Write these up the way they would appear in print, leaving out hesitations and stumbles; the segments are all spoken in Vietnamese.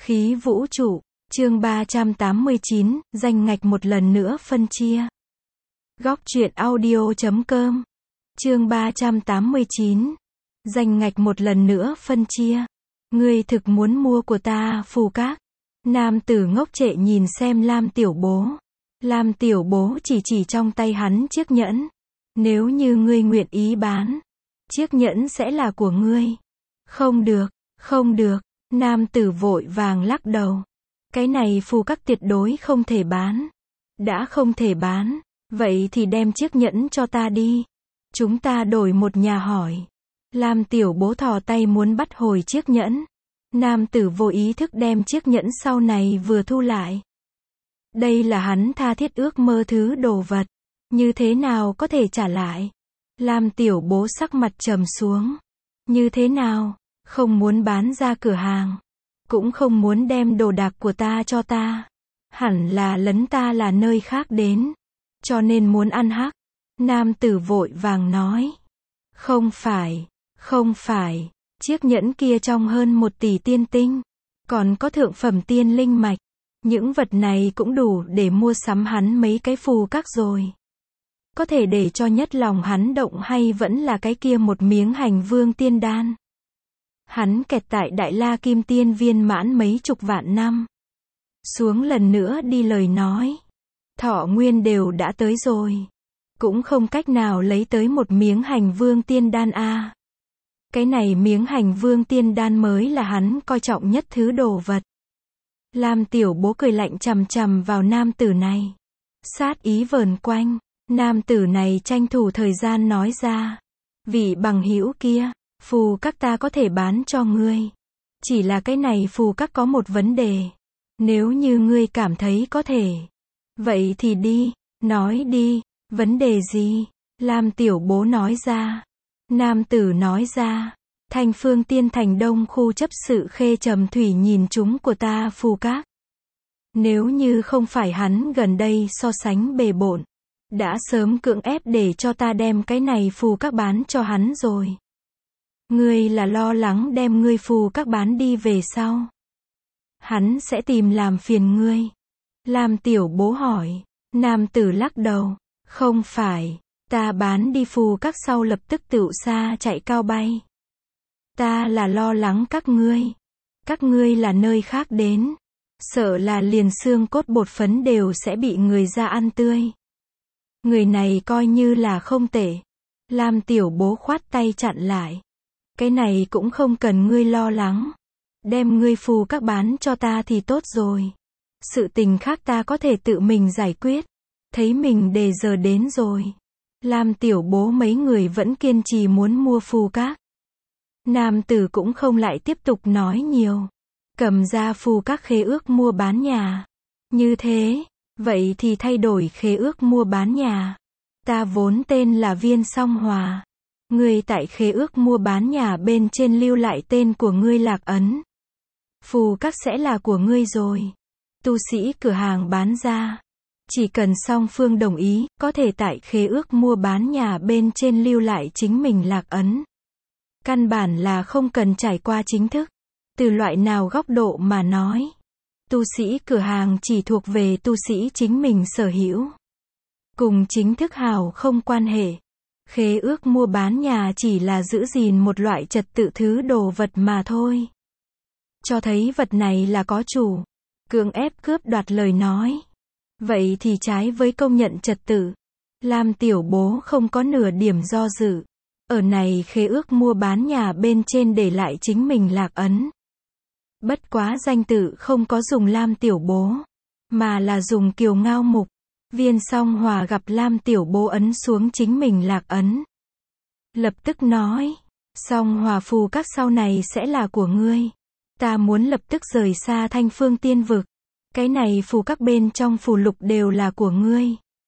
Khí vũ trụ, chương 389, danh ngạch một lần nữa phân chia. Góc truyện audio.com. Chương 389. Danh ngạch một lần nữa phân chia. Ngươi thực muốn mua của ta, phù các. Nam tử ngốc trệ nhìn xem Lam tiểu bố. Lam tiểu bố chỉ trong tay hắn chiếc nhẫn. Nếu như ngươi nguyện ý bán, chiếc nhẫn sẽ là của ngươi. Không được, không được. Nam tử vội vàng lắc đầu. Cái này phù các tuyệt đối không thể bán. Đã không thể bán, vậy thì đem chiếc nhẫn cho ta đi. Chúng ta đổi một nhà hỏi. Lam tiểu bố thò tay muốn bắt hồi chiếc nhẫn. Nam tử vô ý thức đem chiếc nhẫn sau này vừa thu lại. Đây là hắn tha thiết ước mơ thứ đồ vật. Như thế nào có thể trả lại? Lam tiểu bố sắc mặt trầm xuống. Như thế nào? Không muốn bán ra cửa hàng. Cũng không muốn đem đồ đạc của ta cho ta. Hẳn là lấn ta là nơi khác đến. Cho nên muốn ăn hắc. Nam tử vội vàng nói. Không phải, không phải. Chiếc nhẫn kia trong hơn 1 tỷ tiên tinh. Còn có thượng phẩm tiên linh mạch. Những vật này cũng đủ để mua sắm hắn mấy cái phù các rồi. Có thể để cho nhất lòng hắn động hay vẫn là cái kia một miếng hành vương tiên đan. Hắn kẹt tại Đại La Kim Tiên viên mãn mấy chục vạn năm. Xuống lần nữa đi lời nói. Thọ nguyên đều đã tới rồi. Cũng không cách nào lấy tới một miếng hành vương tiên đan a. Cái này miếng hành vương tiên đan mới là hắn coi trọng nhất thứ đồ vật. Lam tiểu bố cười lạnh chằm chằm vào nam tử này. Sát ý vờn quanh. Nam tử này tranh thủ thời gian nói ra. Vị bằng hữu kia. Phù các ta có thể bán cho ngươi. Chỉ là cái này phù các có một vấn đề. Nếu như ngươi cảm thấy có thể. Vậy thì đi, nói đi, vấn đề gì? Lam tiểu bố nói ra. Nam tử nói ra. Thành Phương Tiên Thành Đông khu chấp sự Khê Trầm Thủy nhìn chúng của ta phù các. Nếu như không phải hắn gần đây so sánh bề bộn. Đã sớm cưỡng ép để cho ta đem cái này phù các bán cho hắn rồi. Ngươi là lo lắng đem ngươi phù các bán đi về sau. Hắn sẽ tìm làm phiền ngươi. Lam tiểu bố hỏi. Nam tử lắc đầu. Không phải, ta bán đi phù các sau lập tức tựu xa chạy cao bay. Ta là lo lắng các ngươi. Các ngươi là nơi khác đến. Sợ là liền xương cốt bột phấn đều sẽ bị người ra ăn tươi. Người này coi như là không tệ. Lam tiểu bố khoát tay chặn lại. Cái này cũng không cần ngươi lo lắng. Đem ngươi phù các bán cho ta thì tốt rồi. Sự tình khác ta có thể tự mình giải quyết. Thấy mình đề giờ đến rồi. Lam tiểu bố mấy người vẫn kiên trì muốn mua phù các. Nam tử cũng không lại tiếp tục nói nhiều. Cầm ra phù các khế ước mua bán nhà. Như thế, vậy thì thay đổi khế ước mua bán nhà. Ta vốn tên là Viên Song Hòa. Ngươi tại khế ước mua bán nhà bên trên lưu lại tên của ngươi lạc ấn. Phù các sẽ là của ngươi rồi. Tu sĩ cửa hàng bán ra. Chỉ cần song phương đồng ý, có thể tại khế ước mua bán nhà bên trên lưu lại chính mình lạc ấn. Căn bản là không cần trải qua chính thức. Từ loại nào góc độ mà nói. Tu sĩ cửa hàng chỉ thuộc về tu sĩ chính mình sở hữu. Cùng chính thức hào không quan hệ. Khế ước mua bán nhà chỉ là giữ gìn một loại trật tự thứ đồ vật mà thôi. Cho thấy vật này là có chủ. Cưỡng ép cướp đoạt lời nói. Vậy thì trái với công nhận trật tự. Lam tiểu bố không có nửa điểm do dự. Ở này khế ước mua bán nhà bên trên để lại chính mình lạc ấn. Bất quá danh tự không có dùng Lam tiểu bố. Mà là dùng Kiều Ngao Mục. Viên Song Hòa gặp Lam tiểu bố ấn xuống chính mình lạc ấn. Lập tức nói. Song Hòa phù các sau này sẽ là của ngươi. Ta muốn lập tức rời xa Thanh Phương Tiên vực. Cái này phù các bên trong phù lục đều là của ngươi.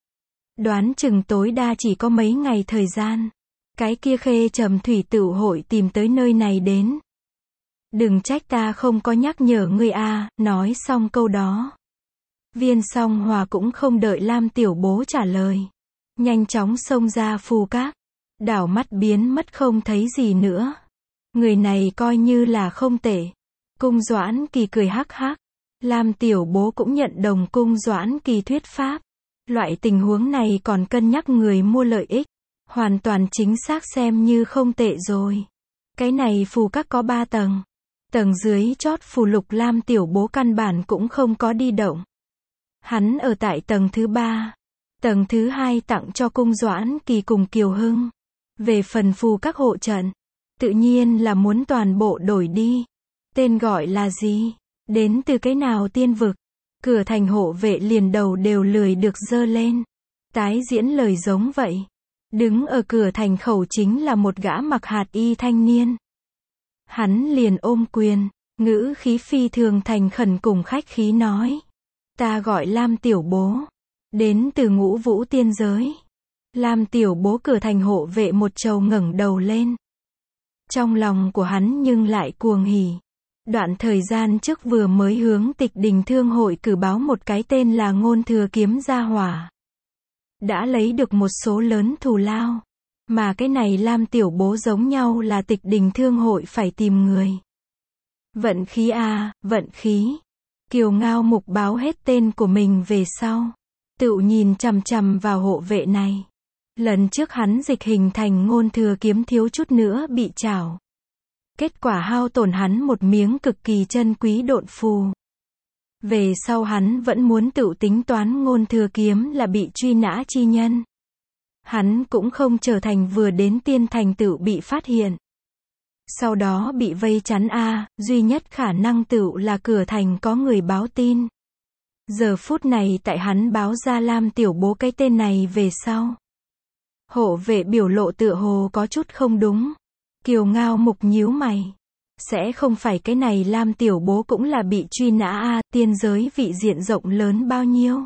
Đoán chừng tối đa chỉ có mấy ngày thời gian. Cái kia Khê Trầm Thủy tựu hội tìm tới nơi này đến. Đừng trách ta không có nhắc nhở ngươi a. Nói xong câu đó. Viên Song Hòa cũng không đợi Lam tiểu bố trả lời. Nhanh chóng xông ra phù các. Đảo mắt biến mất không thấy gì nữa. Người này coi như là không tệ. Cung Doãn Kỳ cười hắc hắc. Lam tiểu bố cũng nhận đồng Cung Doãn Kỳ thuyết pháp. Loại tình huống này còn cân nhắc người mua lợi ích. Hoàn toàn chính xác xem như không tệ rồi. Cái này phù các có 3 tầng. Tầng dưới chót phù lục Lam tiểu bố căn bản cũng không có đi động. Hắn ở tại tầng thứ 3. Tầng thứ 2 tặng cho Cung Doãn Kỳ cùng Kiều Hưng. Về phần phù các hộ trận, tự nhiên là muốn toàn bộ đổi đi. Tên gọi là gì? Đến từ cái nào tiên vực? Cửa thành hộ vệ liền đầu đều lười được dơ lên. Tái diễn lời giống vậy. Đứng ở cửa thành khẩu chính là một gã mặc hạt y thanh niên. Hắn liền ôm quyền, ngữ khí phi thường thành khẩn cùng khách khí nói. Ta gọi Lam tiểu bố. Đến từ Ngũ Vũ tiên giới. Lam tiểu bố cửa thành hộ vệ một trầu ngẩng đầu lên. Trong lòng của hắn nhưng lại cuồng hỉ. Đoạn thời gian trước vừa mới hướng Tịch Đình Thương hội cử báo một cái tên là Ngôn Thừa Kiếm gia hỏa. Đã lấy được một số lớn thù lao. Mà cái này Lam tiểu bố giống nhau là Tịch Đình Thương hội phải tìm người. Vận khí a, vận khí. Kiều Ngao Mục báo hết tên của mình về sau. Tựu nhìn chằm chằm vào hộ vệ này. Lần trước hắn dịch hình thành Ngôn Thừa Kiếm thiếu chút nữa bị trảo. Kết quả hao tổn hắn một miếng cực kỳ chân quý độn phù. Về sau hắn vẫn muốn tự tính toán Ngôn Thừa Kiếm là bị truy nã chi nhân. Hắn cũng không trở thành vừa đến tiên thành tựu bị phát hiện. Sau đó bị vây chắn duy nhất khả năng tựu là cửa thành có người báo tin. Giờ phút này tại hắn báo ra Lam tiểu bố cái tên này về sau. Hộ vệ biểu lộ tựa hồ có chút không đúng. Kiều Ngao Mục nhíu mày. Sẽ không phải cái này Lam tiểu bố cũng là bị truy nã tiên giới vị diện rộng lớn bao nhiêu.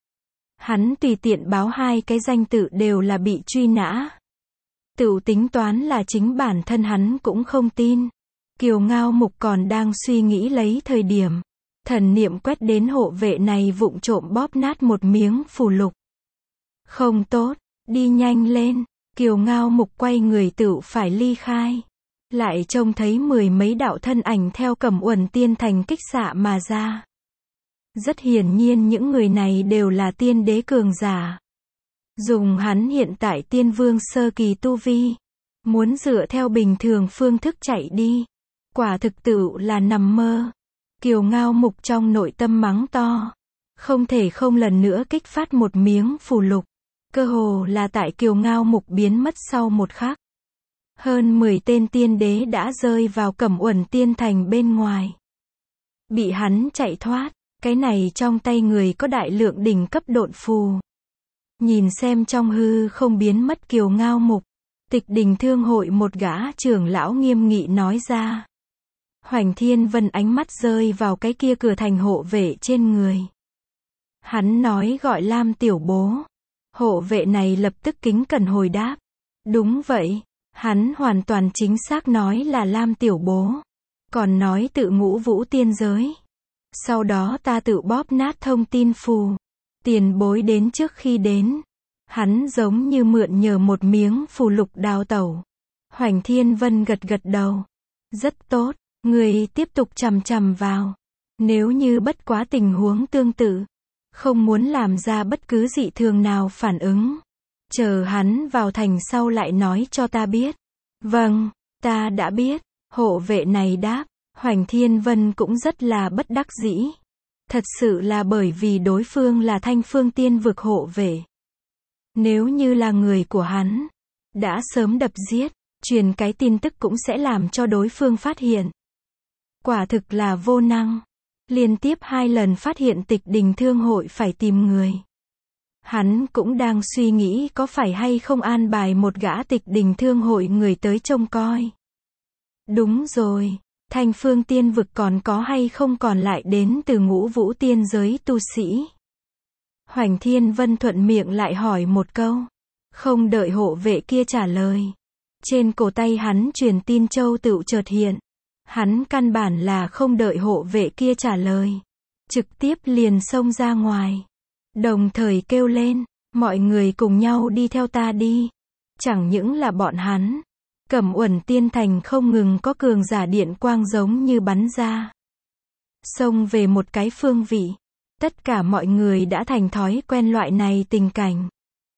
Hắn tùy tiện báo 2 cái danh tự đều là bị truy nã. Tự tính toán là chính bản thân hắn cũng không tin. Kiều Ngao Mục còn đang suy nghĩ lấy thời điểm. Thần niệm quét đến hộ vệ này vụng trộm bóp nát một miếng phù lục. Không tốt, đi nhanh lên. Kiều Ngao Mục quay người tựu phải ly khai. Lại trông thấy 10 mấy đạo thân ảnh theo Cẩm Uẩn Tiên thành kích xạ mà ra. Rất hiển nhiên những người này đều là tiên đế cường giả. Dùng hắn hiện tại tiên vương sơ kỳ tu vi. Muốn dựa theo bình thường phương thức chạy đi. Quả thực tựu là nằm mơ. Kiều Ngao Mục trong nội tâm mắng to. Không thể không lần nữa kích phát một miếng phù lục. Cơ hồ là tại Kiều Ngao Mục biến mất sau một khắc. Hơn 10 tên tiên đế đã rơi vào Cẩm Uẩn Tiên thành bên ngoài. Bị hắn chạy thoát. Cái này trong tay người có đại lượng đỉnh cấp độn phù. Nhìn xem trong hư không biến mất Kiều Ngao Mục. Tịch Đình Thương hội một gã trưởng lão nghiêm nghị nói ra. Hoành Thiên Vân ánh mắt rơi vào cái kia cửa thành hộ vệ trên người. Hắn nói gọi Lam tiểu bố. Hộ vệ này lập tức kính cẩn hồi đáp. Đúng vậy, hắn hoàn toàn chính xác nói là Lam tiểu bố. Còn nói tự Ngũ Vũ tiên giới. Sau đó ta tự bóp nát thông tin phù. Tiền bối đến trước khi đến. Hắn giống như mượn nhờ một miếng phù lục đào tẩu. Hoành Thiên Vân gật gật đầu. Rất tốt, người tiếp tục chằm chằm vào. Nếu như bất quá tình huống tương tự. Không muốn làm ra bất cứ dị thường nào phản ứng. Chờ hắn vào thành sau lại nói cho ta biết. Vâng, ta đã biết. Hộ vệ này đáp. Hoành Thiên Vân cũng rất là bất đắc dĩ. Thật sự là bởi vì đối phương là Thanh Phương Tiên vực hộ vệ. Nếu như là người của hắn, đã sớm đập giết, truyền cái tin tức cũng sẽ làm cho đối phương phát hiện. Quả thực là vô năng. Liên tiếp 2 lần phát hiện Tịch Đình Thương hội phải tìm người. Hắn cũng đang suy nghĩ có phải hay không an bài một gã Tịch Đình Thương hội người tới trông coi. Đúng rồi. Thanh Phương Tiên vực còn có hay không còn lại đến từ Ngũ Vũ tiên giới tu sĩ. Hoành Thiên Vân thuận miệng lại hỏi một câu. Không đợi hộ vệ kia trả lời. Trên cổ tay hắn truyền tin châu tựu chợt hiện. Hắn căn bản là không đợi hộ vệ kia trả lời. Trực tiếp liền xông ra ngoài. Đồng thời kêu lên. Mọi người cùng nhau đi theo ta đi. Chẳng những là bọn hắn. Cẩm Uẩn Tiên thành không ngừng có cường giả điện quang giống như bắn ra. xông về một cái phương vị. Tất cả mọi người đã thành thói quen loại này tình cảnh.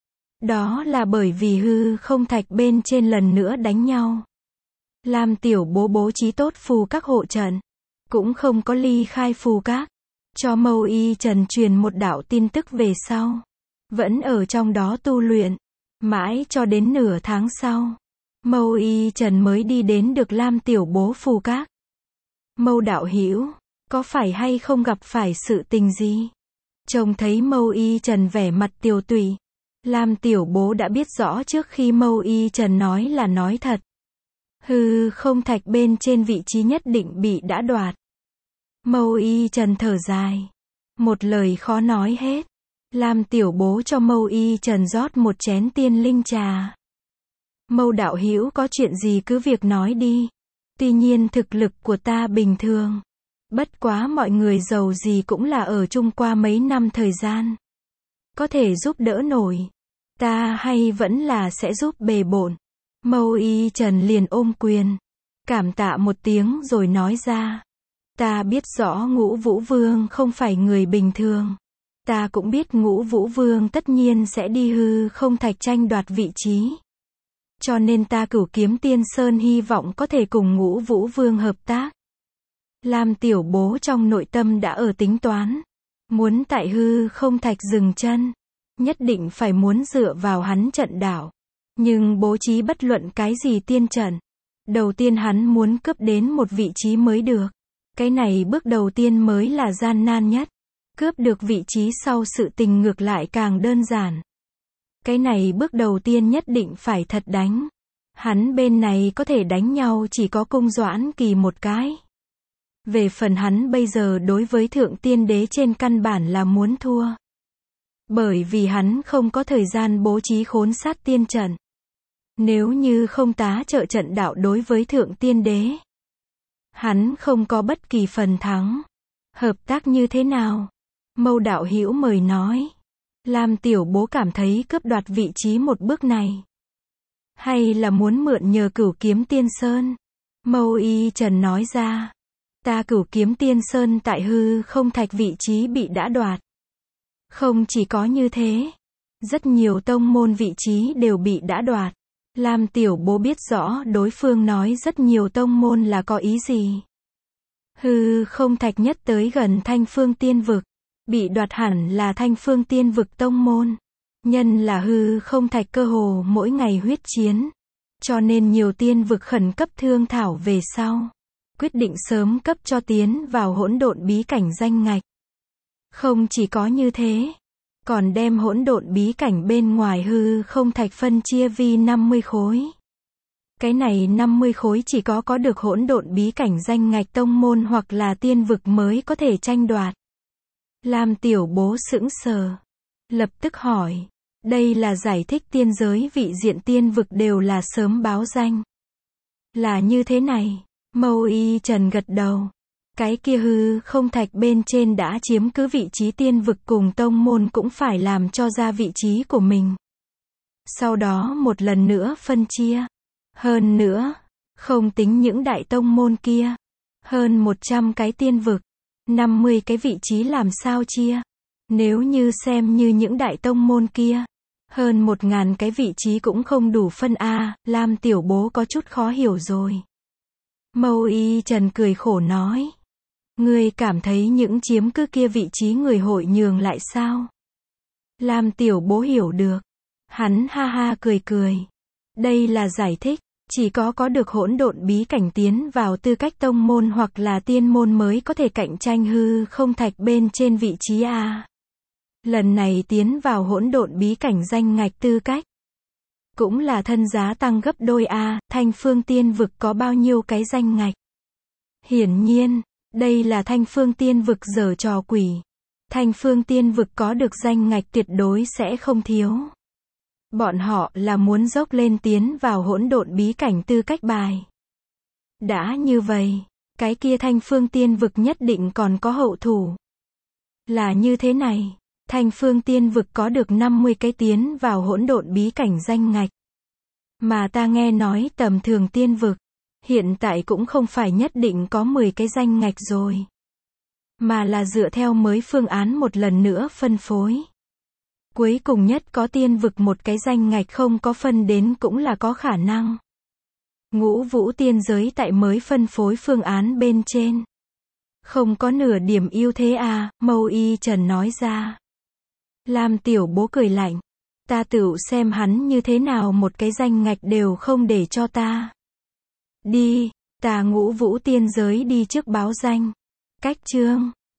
Đó là bởi vì hư không thạch bên trên lần nữa đánh nhau. Lam Tiểu Bố bố trí tốt phù các hộ trận, cũng không có ly khai phù các, cho Mâu Y Trần truyền một đạo tin tức về sau. Vẫn ở trong đó tu luyện, mãi cho đến nửa tháng sau. Mâu Y Trần mới đi đến được Lam Tiểu Bố phù các. Mâu đạo hữu, có phải hay không gặp phải sự tình gì? Trông thấy Mâu Y Trần vẻ mặt tiều tụy, Lam Tiểu Bố đã biết rõ trước khi Mâu Y Trần nói là nói thật. Hư không thạch bên trên vị trí nhất định bị đã đoạt. Mâu Y Trần thở dài, một lời khó nói hết. Lam Tiểu Bố cho Mâu Y Trần rót một chén tiên linh trà. Mâu đạo hữu có chuyện gì cứ việc nói đi. Tuy nhiên thực lực của ta bình thường. Bất quá mọi người giàu gì cũng là ở chung qua mấy năm thời gian. Có thể giúp đỡ nổi. Ta hay vẫn là sẽ giúp bề bộn. Mâu Y Trần liền ôm quyền. Cảm tạ một tiếng rồi nói ra. Ta biết rõ Ngũ Vũ Vương không phải người bình thường. Ta cũng biết Ngũ Vũ Vương tất nhiên sẽ đi hư không thạch tranh đoạt vị trí. Cho nên ta Cửu Kiếm Tiên Sơn hy vọng có thể cùng Ngũ Vũ Vương hợp tác. Lam Tiểu Bố trong nội tâm đã ở tính toán. Muốn tại hư không thạch dừng chân. Nhất định phải muốn dựa vào hắn trận đảo. Nhưng bố trí bất luận cái gì tiên trận. Đầu tiên hắn muốn cướp đến một vị trí mới được. Cái này bước đầu tiên mới là gian nan nhất. Cướp được vị trí sau sự tình ngược lại càng đơn giản. Cái này bước đầu tiên nhất định phải thật đánh. Hắn bên này có thể đánh nhau chỉ có Cung Doãn Kỳ một cái. Về phần hắn bây giờ đối với Thượng Tiên Đế trên căn bản là muốn thua. Bởi vì hắn không có thời gian bố trí khốn sát tiên trận. Nếu như không tá trợ trận đạo đối với Thượng Tiên Đế, hắn không có bất kỳ phần thắng. Hợp tác như thế nào? Mâu đạo hữu mời nói. Lam Tiểu Bố cảm thấy cướp đoạt vị trí một bước này. Hay là muốn mượn nhờ Cửu Kiếm Tiên Sơn? Mâu Y Trần nói ra. Ta Cửu Kiếm Tiên Sơn tại hư không thạch vị trí bị đã đoạt. Không chỉ có như thế. Rất nhiều tông môn vị trí đều bị đã đoạt. Lam Tiểu Bố biết rõ đối phương nói rất nhiều tông môn là có ý gì. Hư không thạch nhất tới gần Thanh Phương Tiên Vực. Bị đoạt hẳn là Thanh Phương Tiên Vực tông môn. Nhân là hư không thạch cơ hồ mỗi ngày huyết chiến. Cho nên nhiều tiên vực khẩn cấp thương thảo về sau. Quyết định sớm cấp cho tiến vào hỗn độn bí cảnh danh ngạch. Không chỉ có như thế. Còn đem hỗn độn bí cảnh bên ngoài hư không thạch phân chia vi 50 khối. Cái này 50 khối chỉ có được hỗn độn bí cảnh danh ngạch tông môn hoặc là tiên vực mới có thể tranh đoạt. Lam Tiểu Bố sững sờ. Lập tức hỏi. Đây là giải thích tiên giới vị diện tiên vực đều là sớm báo danh. Là như thế này. Mâu Y Trần gật đầu. Cái kia hư không thạch bên trên đã chiếm cứ vị trí tiên vực cùng tông môn cũng phải làm cho ra vị trí của mình. Sau đó một lần nữa phân chia. Hơn nữa, không tính những đại tông môn kia. Hơn 100 cái tiên vực. 50 cái vị trí làm sao chia. Nếu như xem như những đại tông môn kia. Hơn 1000 cái vị trí cũng không đủ phân A. Lam Tiểu Bố có chút khó hiểu rồi. Mâu Y Trần cười khổ nói. Ngươi cảm thấy những chiếm cứ kia vị trí người hội nhường lại sao? Lam Tiểu Bố hiểu được. Hắn ha ha cười cười. Đây là giải thích. Chỉ có được hỗn độn bí cảnh tiến vào tư cách tông môn hoặc là tiên môn mới có thể cạnh tranh hư không thạch bên trên vị trí A. Lần này tiến vào hỗn độn bí cảnh danh ngạch tư cách. Cũng là thân giá tăng gấp đôi A, Thanh Phương Tiên Vực có bao nhiêu cái danh ngạch? Hiển nhiên, đây là Thanh Phương Tiên Vực giở trò quỷ. Thanh Phương Tiên Vực có được danh ngạch tuyệt đối sẽ không thiếu. Bọn họ là muốn dốc lên tiến vào hỗn độn bí cảnh tư cách bài. Đã như vậy, cái kia Thanh Phương Tiên Vực nhất định còn có hậu thủ. Là như thế này, Thanh Phương Tiên Vực có được 50 cái tiến vào hỗn độn bí cảnh danh ngạch. Mà ta nghe nói tầm thường tiên vực, hiện tại cũng không phải nhất định có 10 cái danh ngạch rồi. mà là dựa theo mới phương án một lần nữa phân phối. Cuối cùng nhất có tiên vực một cái danh ngạch không có phân đến cũng là có khả năng. Ngũ vũ tiên giới tại mới phân phối phương án bên trên. Không có nửa điểm ưu thế à, Mâu Y Trần nói ra. Lam tiểu bố cười lạnh. Ta tựu xem hắn như thế nào một cái danh ngạch đều không để cho ta. Đi, ta Ngũ vũ tiên giới đi trước báo danh. Cách chương.